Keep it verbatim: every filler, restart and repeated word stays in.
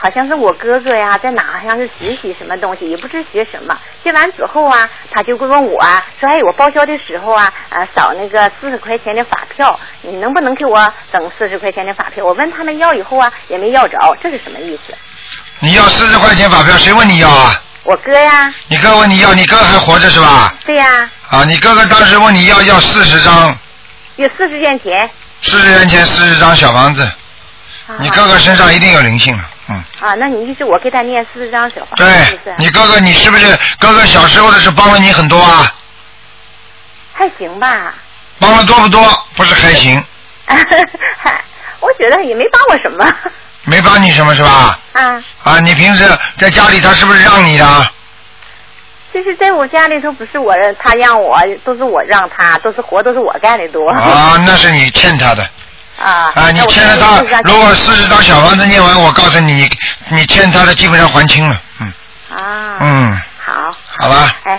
好像是我哥哥呀，在哪好像是实习什么东西，也不知学什么。学完之后啊，他就问我啊，说哎，我报销的时候啊，呃，少那个四十块钱的发票，你能不能给我整四十块钱的发票？我问他们要以后啊，也没要着，这是什么意思？ 你要四十块钱发票，谁问你要啊？ 我哥呀。 你哥问你要，你哥还活着是吧？ 对呀。 啊，你哥哥当时问你要要四十张。 有四十元钱。 四十元钱，四十张小房子。啊、你哥哥身上一定有灵性了，嗯。 啊，那你意思我给他念四十张小房子？ 对， 是不是？ 你哥哥，你是不是哥哥小时候的时候帮了你很多啊？ 还行吧。 帮了多不多？不是还行。 我觉得也没帮我什么。 没帮你什么是吧？ 啊。 啊，你平时在家里他是不是让你的？ 就是在我家里头不是我他让我，都是我让他，都是活都是我干的多。 啊，那是你欠他的。 啊。 啊，你欠了他，如果四十张小房子念完，我告诉你，你你欠他的基本上还清了，嗯。 啊。 嗯。